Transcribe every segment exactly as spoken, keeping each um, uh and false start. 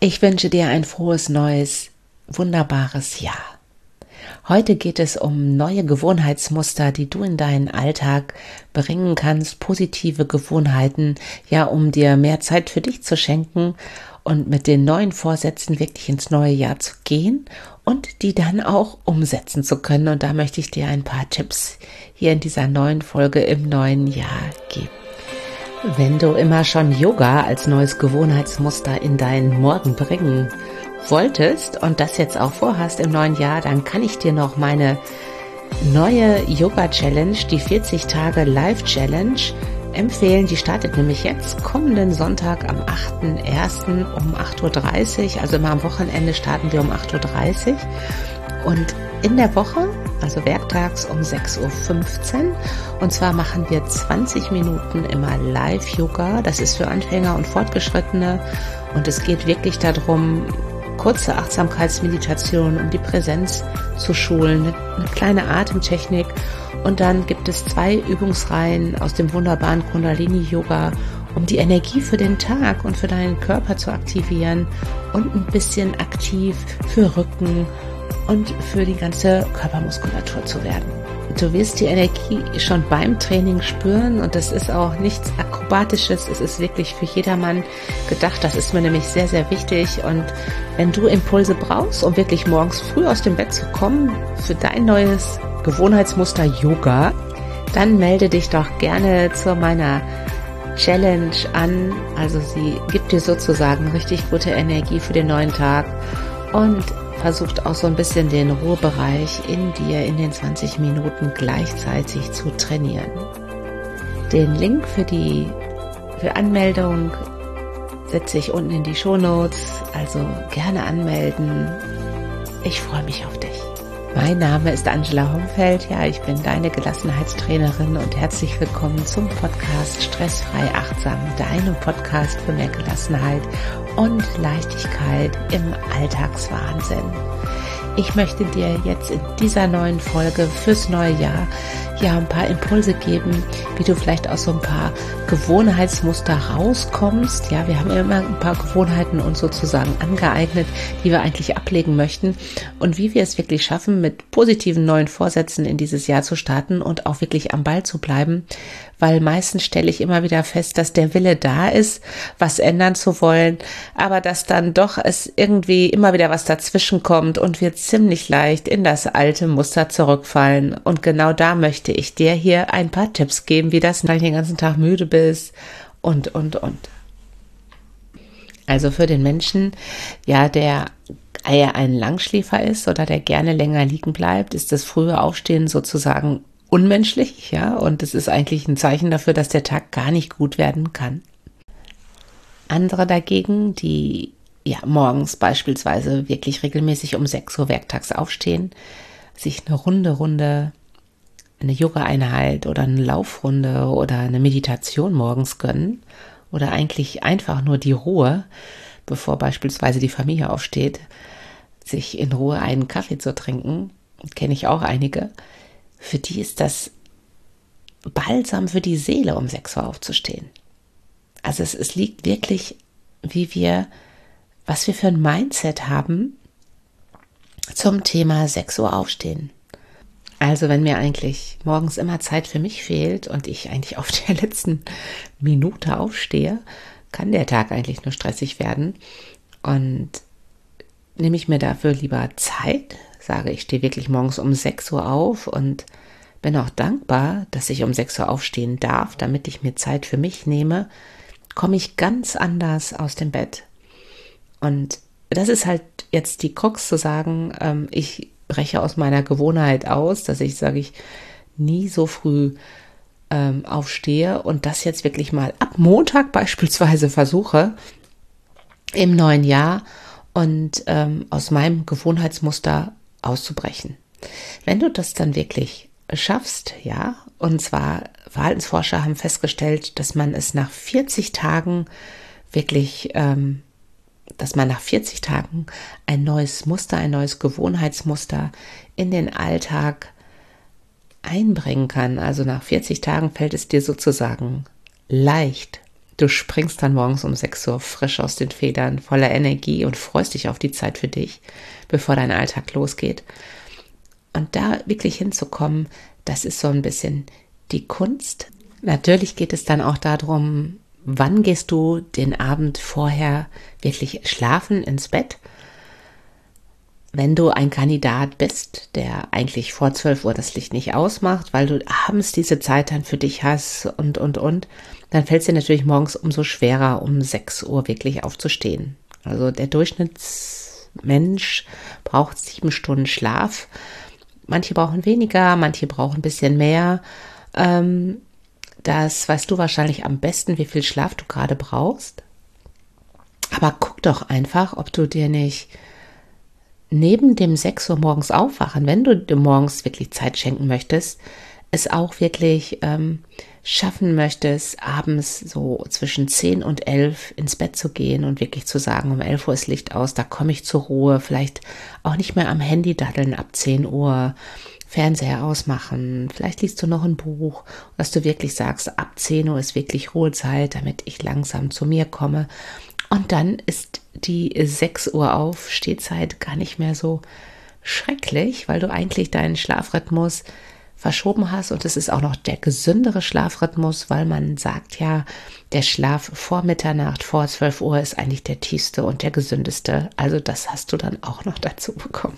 Ich wünsche dir ein frohes, neues, wunderbares Jahr. Heute geht es um neue Gewohnheitsmuster, die du in deinen Alltag bringen kannst, positive Gewohnheiten, ja, um dir mehr Zeit für dich zu schenken und mit den neuen Vorsätzen wirklich ins neue Jahr zu gehen und die dann auch umsetzen zu können. Und da möchte ich dir ein paar Tipps hier in dieser neuen Folge im neuen Jahr geben. Wenn du immer schon Yoga als neues Gewohnheitsmuster in deinen Morgen bringen wolltest und das jetzt auch vorhast im neuen Jahr, dann kann ich dir noch meine neue Yoga-Challenge, die vierzig Tage Live-Challenge, empfehlen. Die startet nämlich jetzt kommenden Sonntag am achten ersten um acht Uhr dreißig, also immer am Wochenende starten wir um acht Uhr dreißig und in der Woche, also werktags um sechs Uhr fünfzehn. Und zwar machen wir zwanzig Minuten immer Live-Yoga. Das ist für Anfänger und Fortgeschrittene. Und es geht wirklich darum, kurze Achtsamkeitsmeditation, um die Präsenz zu schulen, eine kleine Atemtechnik. Und dann gibt es zwei Übungsreihen aus dem wunderbaren Kundalini-Yoga, um die Energie für den Tag und für deinen Körper zu aktivieren und ein bisschen aktiv für Rücken und für die ganze Körpermuskulatur zu werden. Du wirst die Energie schon beim Training spüren und das ist auch nichts Akrobatisches, es ist wirklich für jedermann gedacht, das ist mir nämlich sehr, sehr wichtig. Und wenn du Impulse brauchst, um wirklich morgens früh aus dem Bett zu kommen für dein neues Gewohnheitsmuster Yoga, dann melde dich doch gerne zu meiner Challenge an. Also sie gibt dir sozusagen richtig gute Energie für den neuen Tag und versucht auch so ein bisschen den Ruhebereich in dir in den zwanzig Minuten gleichzeitig zu trainieren. Den Link für die für Anmeldung setze ich unten in die Shownotes, also gerne anmelden. Ich freue mich auf dich. Mein Name ist Angela Homfeld, ja, ich bin deine Gelassenheitstrainerin und herzlich willkommen zum Podcast Stressfrei Achtsam, deinem Podcast für mehr Gelassenheit und Leichtigkeit im Alltagswahnsinn. Ich möchte dir jetzt in dieser neuen Folge fürs neue Jahr ja ein paar Impulse geben, wie du vielleicht aus so ein paar Gewohnheitsmuster rauskommst. Ja, wir haben ja immer ein paar Gewohnheiten uns sozusagen angeeignet, die wir eigentlich ablegen möchten und wie wir es wirklich schaffen, mit positiven neuen Vorsätzen in dieses Jahr zu starten und auch wirklich am Ball zu bleiben, weil meistens stelle ich immer wieder fest, dass der Wille da ist, was ändern zu wollen, aber dass dann doch es irgendwie immer wieder was dazwischen kommt und wir ziemlich leicht in das alte Muster zurückfallen. Und genau da möchte ich dir hier ein paar Tipps geben, wie das, wenn du den ganzen Tag müde bist und, und, und. Also für den Menschen, ja, der eher ein Langschläfer ist oder der gerne länger liegen bleibt, ist das frühe Aufstehen sozusagen unmenschlich, ja, und es ist eigentlich ein Zeichen dafür, dass der Tag gar nicht gut werden kann. Andere dagegen, die ja morgens beispielsweise wirklich regelmäßig um sechs Uhr werktags aufstehen, sich eine Runde, Runde, eine Yoga-Einheit oder eine Laufrunde oder eine Meditation morgens gönnen oder eigentlich einfach nur die Ruhe, bevor beispielsweise die Familie aufsteht, sich in Ruhe einen Kaffee zu trinken, kenne ich auch einige. Für die ist das Balsam für die Seele, um sechs Uhr aufzustehen. Also es, es liegt wirklich, wie wir, was wir für ein Mindset haben zum Thema sechs Uhr aufstehen. Also wenn mir eigentlich morgens immer Zeit für mich fehlt und ich eigentlich auf der letzten Minute aufstehe, kann der Tag eigentlich nur stressig werden. Und nehme ich mir dafür lieber Zeit, sage, ich stehe wirklich morgens um sechs Uhr auf und bin auch dankbar, dass ich um sechs Uhr aufstehen darf, damit ich mir Zeit für mich nehme, komme ich ganz anders aus dem Bett. Und das ist halt jetzt die Krux zu sagen, ähm, ich breche aus meiner Gewohnheit aus, dass ich, sage ich, nie so früh ähm, aufstehe und das jetzt wirklich mal ab Montag beispielsweise versuche im neuen Jahr und ähm, aus meinem Gewohnheitsmuster auszubrechen. Wenn du das dann wirklich schaffst, ja, und zwar Verhaltensforscher haben festgestellt, dass man es nach vierzig Tagen wirklich, ähm, dass man nach vierzig Tagen ein neues Muster, ein neues Gewohnheitsmuster in den Alltag einbringen kann. Also nach vierzig Tagen fällt es dir sozusagen leicht, Du springst dann morgens um sechs Uhr frisch aus den Federn, voller Energie und freust dich auf die Zeit für dich, bevor dein Alltag losgeht. Und da wirklich hinzukommen, das ist so ein bisschen die Kunst. Natürlich geht es dann auch darum, wann gehst du den Abend vorher wirklich schlafen ins Bett? Wenn du ein Kandidat bist, der eigentlich vor zwölf Uhr das Licht nicht ausmacht, weil du abends diese Zeit dann für dich hast und, und, und, dann fällt es dir natürlich morgens umso schwerer, um sechs Uhr wirklich aufzustehen. Also der Durchschnittsmensch braucht sieben Stunden Schlaf. Manche brauchen weniger, manche brauchen ein bisschen mehr. Ähm, das weißt du wahrscheinlich am besten, wie viel Schlaf du gerade brauchst. Aber guck doch einfach, ob du dir nicht neben dem sechs Uhr morgens aufwachen, wenn du dir morgens wirklich Zeit schenken möchtest, es auch wirklich ähm, schaffen möchtest, abends so zwischen zehn und elf ins Bett zu gehen und wirklich zu sagen, um elf Uhr ist Licht aus, da komme ich zur Ruhe, vielleicht auch nicht mehr am Handy daddeln ab zehn Uhr, Fernseher ausmachen, vielleicht liest du noch ein Buch, dass du wirklich sagst, ab zehn Uhr ist wirklich Ruhezeit, damit ich langsam zu mir komme. Und dann ist die sechs Uhr Aufstehzeit gar nicht mehr so schrecklich, weil du eigentlich deinen Schlafrhythmus verschoben hast und es ist auch noch der gesündere Schlafrhythmus, weil man sagt ja, der Schlaf vor Mitternacht, vor zwölf Uhr ist eigentlich der tiefste und der gesündeste. Also das hast du dann auch noch dazu bekommen.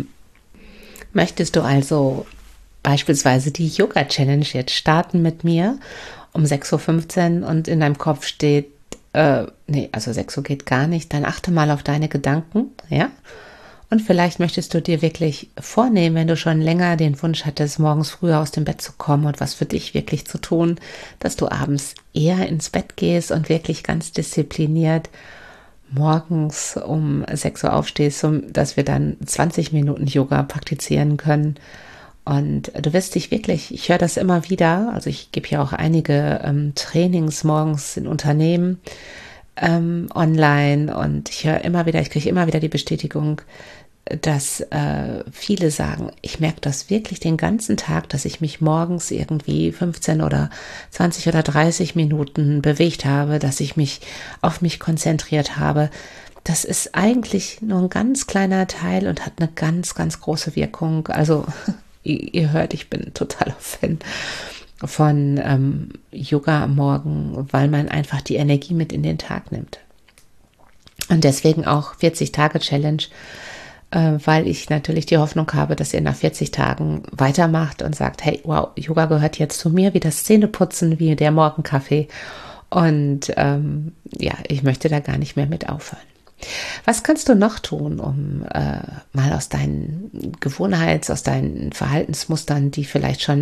Möchtest du also beispielsweise die Yoga-Challenge jetzt starten mit mir um sechs Uhr fünfzehn und in deinem Kopf steht, Äh, nee, also sechs Uhr geht gar nicht, dann achte mal auf deine Gedanken, ja? Und vielleicht möchtest du dir wirklich vornehmen, wenn du schon länger den Wunsch hattest, morgens früher aus dem Bett zu kommen und was für dich wirklich zu tun, dass du abends eher ins Bett gehst und wirklich ganz diszipliniert morgens um sechs Uhr aufstehst, dass wir dann zwanzig Minuten Yoga praktizieren können. Und du wirst dich wirklich, ich höre das immer wieder, also ich gebe ja auch einige ähm, Trainings morgens in Unternehmen ähm, online und ich höre immer wieder, ich kriege immer wieder die Bestätigung, dass äh, viele sagen, ich merke das wirklich den ganzen Tag, dass ich mich morgens irgendwie fünfzehn oder zwanzig oder dreißig Minuten bewegt habe, dass ich mich auf mich konzentriert habe. Das ist eigentlich nur ein ganz kleiner Teil und hat eine ganz, ganz große Wirkung. Also ihr hört, ich bin totaler Fan von ähm, Yoga am Morgen, weil man einfach die Energie mit in den Tag nimmt. Und deswegen auch vierzig-Tage-Challenge, äh, weil ich natürlich die Hoffnung habe, dass ihr nach vierzig Tagen weitermacht und sagt, hey, wow, Yoga gehört jetzt zu mir, wie das Zähneputzen, wie der Morgenkaffee. Und ähm, ja, ich möchte da gar nicht mehr mit aufhören. Was kannst du noch tun, um äh, mal aus deinen Gewohnheits-, aus deinen Verhaltensmustern, die vielleicht schon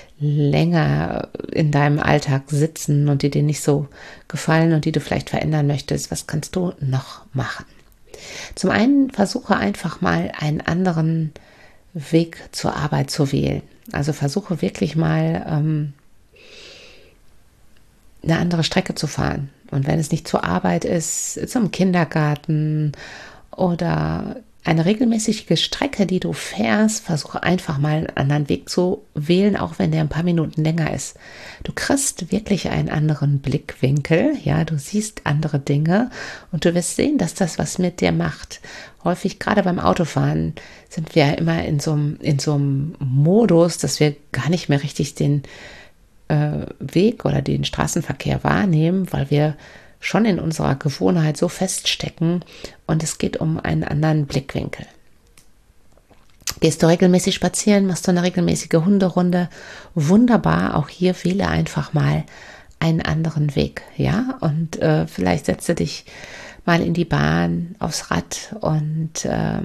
länger in deinem Alltag sitzen und die dir nicht so gefallen und die du vielleicht verändern möchtest, was kannst du noch machen? Zum einen versuche einfach mal einen anderen Weg zur Arbeit zu wählen. Also versuche wirklich mal ähm, eine andere Strecke zu fahren. Und wenn es nicht zur Arbeit ist, zum Kindergarten oder eine regelmäßige Strecke, die du fährst, versuche einfach mal einen anderen Weg zu wählen, auch wenn der ein paar Minuten länger ist. Du kriegst wirklich einen anderen Blickwinkel, ja, du siehst andere Dinge und du wirst sehen, dass das was mit dir macht. Häufig, gerade beim Autofahren, sind wir immer in so einem, in so einem Modus, dass wir gar nicht mehr richtig den Weg oder den Straßenverkehr wahrnehmen, weil wir schon in unserer Gewohnheit so feststecken und es geht um einen anderen Blickwinkel. Gehst du regelmäßig spazieren, machst du eine regelmäßige Hunderunde, wunderbar, auch hier wähle einfach mal einen anderen Weg, ja, und äh, vielleicht setze dich mal in die Bahn, aufs Rad und äh,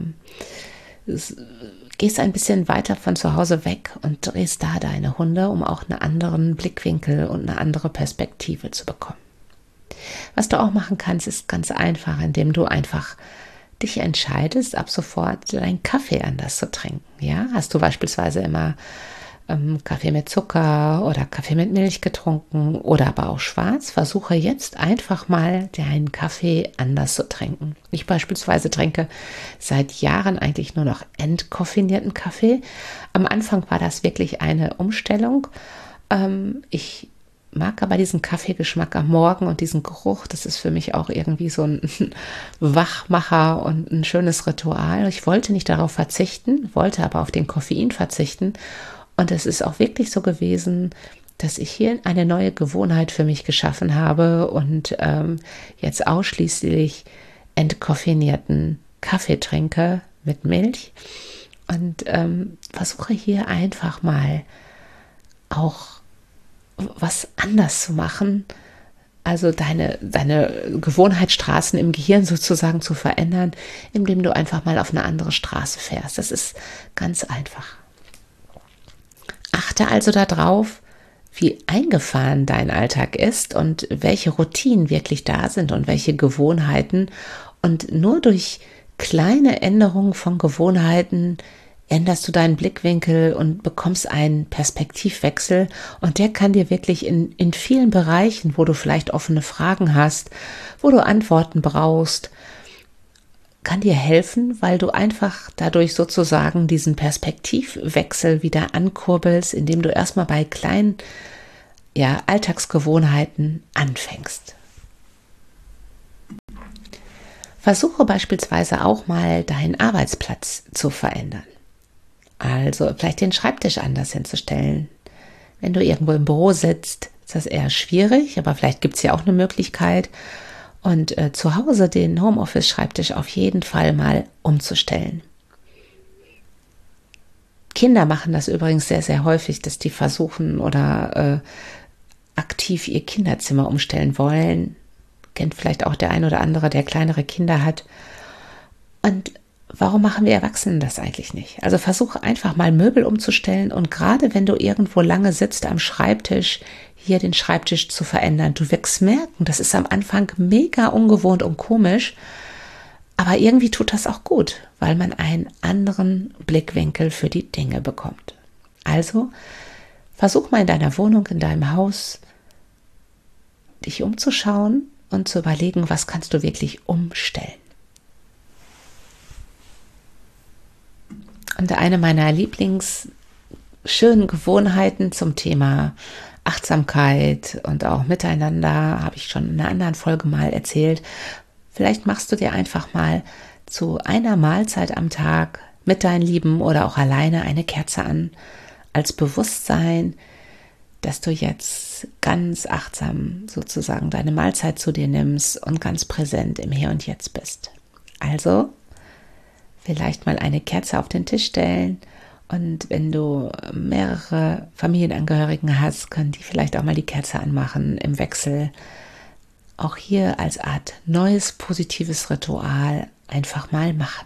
gehst ein bisschen weiter von zu Hause weg und drehst da deine Hunde, um auch einen anderen Blickwinkel und eine andere Perspektive zu bekommen. Was du auch machen kannst, ist ganz einfach, indem du einfach dich entscheidest, ab sofort deinen Kaffee anders zu trinken. Ja, hast du beispielsweise immer ähm, Kaffee mit Zucker oder Kaffee mit Milch getrunken oder aber auch schwarz, versuche jetzt einfach mal deinen Kaffee anders zu trinken. Ich beispielsweise trinke seit Jahren eigentlich nur noch entkoffinierten Kaffee. Am Anfang war das wirklich eine Umstellung. Ähm, ich mag aber diesen Kaffeegeschmack am Morgen und diesen Geruch. Das ist für mich auch irgendwie so ein Wachmacher und ein schönes Ritual. Ich wollte nicht darauf verzichten, wollte aber auf den Koffein verzichten. Und es ist auch wirklich so gewesen, dass ich hier eine neue Gewohnheit für mich geschaffen habe und ähm, jetzt ausschließlich entkoffinierten Kaffee trinke mit Milch und ähm, versuche hier einfach mal auch was anders zu machen, also deine, deine Gewohnheitsstraßen im Gehirn sozusagen zu verändern, indem du einfach mal auf eine andere Straße fährst. Das ist ganz einfach. Achte also darauf, wie eingefahren dein Alltag ist und welche Routinen wirklich da sind und welche Gewohnheiten. Und nur durch kleine Änderungen von Gewohnheiten änderst du deinen Blickwinkel und bekommst einen Perspektivwechsel. Und der kann dir wirklich in, in vielen Bereichen, wo du vielleicht offene Fragen hast, wo du Antworten brauchst, kann dir helfen, weil du einfach dadurch sozusagen diesen Perspektivwechsel wieder ankurbelst, indem du erstmal bei kleinen ja, Alltagsgewohnheiten anfängst. Versuche beispielsweise auch mal deinen Arbeitsplatz zu verändern. Also vielleicht den Schreibtisch anders hinzustellen. Wenn du irgendwo im Büro sitzt, ist das eher schwierig, aber vielleicht gibt es ja auch eine Möglichkeit. Und äh, zu Hause den Homeoffice-Schreibtisch auf jeden Fall mal umzustellen. Kinder machen das übrigens sehr, sehr häufig, dass die versuchen oder äh, aktiv ihr Kinderzimmer umstellen wollen. Kennt vielleicht auch der ein oder andere, der kleinere Kinder hat. Und warum machen wir Erwachsenen das eigentlich nicht? Also versuche einfach mal Möbel umzustellen und gerade wenn du irgendwo lange sitzt am Schreibtisch, hier den Schreibtisch zu verändern. Du wirst merken, das ist am Anfang mega ungewohnt und komisch, aber irgendwie tut das auch gut, weil man einen anderen Blickwinkel für die Dinge bekommt. Also versuch mal in deiner Wohnung, in deinem Haus, dich umzuschauen und zu überlegen, was kannst du wirklich umstellen. Und eine meiner Lieblings schönen Gewohnheiten zum Thema Achtsamkeit und auch Miteinander, habe ich schon in einer anderen Folge mal erzählt. Vielleicht machst du dir einfach mal zu einer Mahlzeit am Tag mit deinen Lieben oder auch alleine eine Kerze an, als Bewusstsein, dass du jetzt ganz achtsam sozusagen deine Mahlzeit zu dir nimmst und ganz präsent im Hier und Jetzt bist. Also vielleicht mal eine Kerze auf den Tisch stellen und wenn du mehrere Familienangehörigen hast, können die vielleicht auch mal die Kerze anmachen im Wechsel. Auch hier als Art neues positives Ritual einfach mal machen.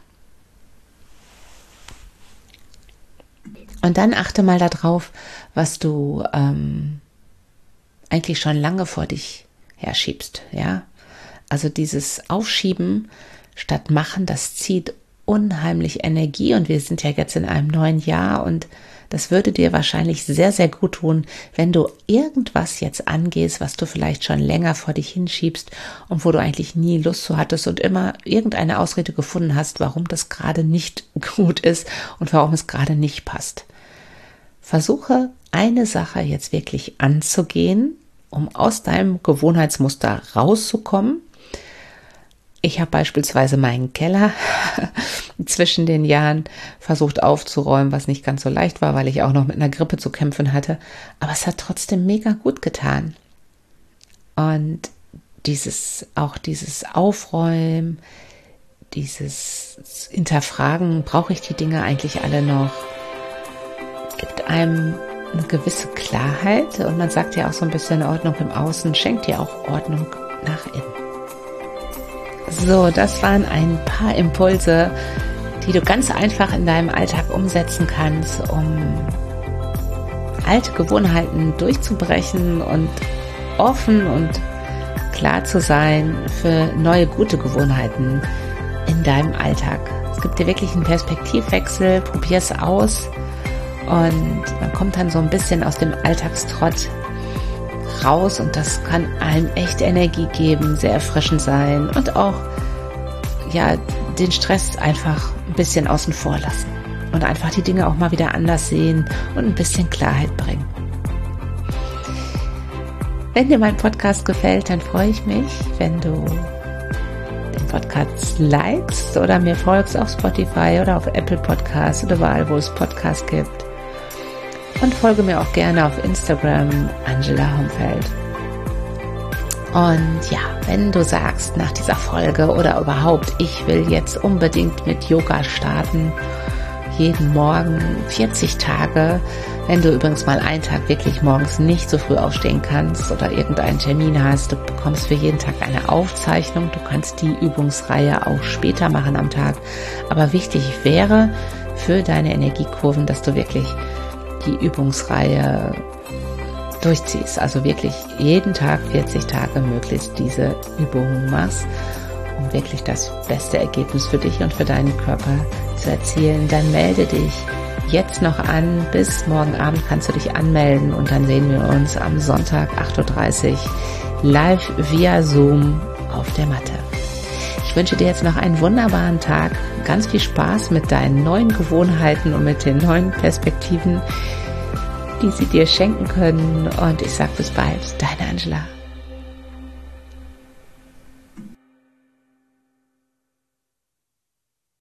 Und dann achte mal darauf, was du ähm, eigentlich schon lange vor dich herschiebst. Ja? Also dieses Aufschieben statt Machen, das zieht unheimlich Energie und wir sind ja jetzt in einem neuen Jahr und das würde dir wahrscheinlich sehr, sehr gut tun, wenn du irgendwas jetzt angehst, was du vielleicht schon länger vor dich hinschiebst und wo du eigentlich nie Lust zu hattest und immer irgendeine Ausrede gefunden hast, warum das gerade nicht gut ist und warum es gerade nicht passt. Versuche eine Sache jetzt wirklich anzugehen, um aus deinem Gewohnheitsmuster rauszukommen. Ich habe beispielsweise meinen Keller zwischen den Jahren versucht aufzuräumen, was nicht ganz so leicht war, weil ich auch noch mit einer Grippe zu kämpfen hatte. Aber es hat trotzdem mega gut getan. Und dieses, auch dieses Aufräumen, dieses Hinterfragen, brauche ich die Dinge eigentlich alle noch, gibt einem eine gewisse Klarheit. Und man sagt ja auch so ein bisschen Ordnung im Außen, schenkt dir auch Ordnung nach innen. So, das waren ein paar Impulse, die du ganz einfach in deinem Alltag umsetzen kannst, um alte Gewohnheiten durchzubrechen und offen und klar zu sein für neue gute Gewohnheiten in deinem Alltag. Es gibt dir wirklich einen Perspektivwechsel, probier es aus und man kommt dann so ein bisschen aus dem Alltagstrott raus und das kann einem echt Energie geben, sehr erfrischend sein und auch ja den Stress einfach ein bisschen außen vor lassen und einfach die Dinge auch mal wieder anders sehen und ein bisschen Klarheit bringen. Wenn dir mein Podcast gefällt, dann freue ich mich, wenn du den Podcast likest oder mir folgst auf Spotify oder auf Apple Podcasts oder überall, wo es Podcasts gibt. Und folge mir auch gerne auf Instagram, Angela Homfeld. Und ja, wenn du sagst nach dieser Folge oder überhaupt, ich will jetzt unbedingt mit Yoga starten, jeden Morgen vierzig Tage, wenn du übrigens mal einen Tag wirklich morgens nicht so früh aufstehen kannst oder irgendeinen Termin hast, du bekommst für jeden Tag eine Aufzeichnung, du kannst die Übungsreihe auch später machen am Tag, aber wichtig wäre für deine Energiekurven, dass du wirklich die Übungsreihe durchziehst, also wirklich jeden Tag vierzig Tage möglichst diese Übungen machst, um wirklich das beste Ergebnis für dich und für deinen Körper zu erzielen. Dann melde dich jetzt noch an, bis morgen Abend kannst du dich anmelden und dann sehen wir uns am Sonntag acht Uhr dreißig live via Zoom auf der Matte. Ich wünsche dir jetzt noch einen wunderbaren Tag, ganz viel Spaß mit deinen neuen Gewohnheiten und mit den neuen Perspektiven, die sie dir schenken können, und ich sage bis bald, deine Angela.